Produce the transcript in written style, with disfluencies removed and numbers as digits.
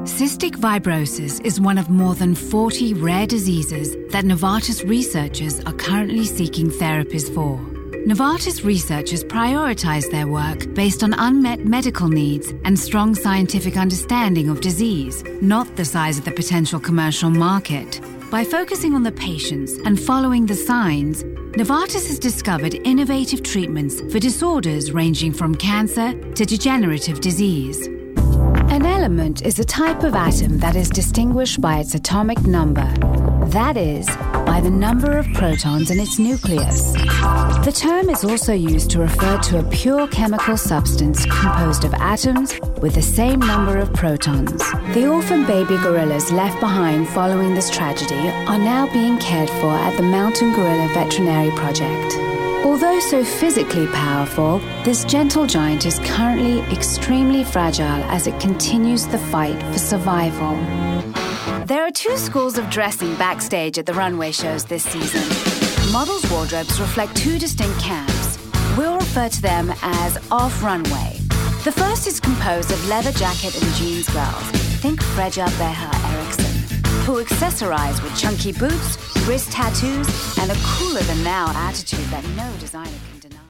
Cystic fibrosis is one of more than 40 rare diseases that Novartis researchers are currently seeking therapies for. Novartis researchers prioritize their work based on unmet medical needs and strong scientific understanding of disease, not the size of the potential commercial market. By focusing on the patients and following the signs, Novartis has discovered innovative treatments for disorders ranging from cancer to degenerative disease. An element is a type of atom that is distinguished by its atomic number. That is, by the number of protons in its nucleus. The term is also used to refer to a pure chemical substance composed of atoms with the same number of protons. The orphan baby gorillas left behind following this tragedy are now being cared for at the Mountain Gorilla Veterinary Project. Although so physically powerful, this gentle giant is currently extremely fragile as it continues the fight for survival. There are two schools of dressing backstage at the runway shows this season. Models' wardrobes reflect two distinct camps. We'll refer to them as off-runway. The first is composed of leather jacket and jeans girls. Think Fredja Beha Eriksson, who accessorize with chunky boots, wrist tattoos, and a cooler-than-thou attitude that no designer can.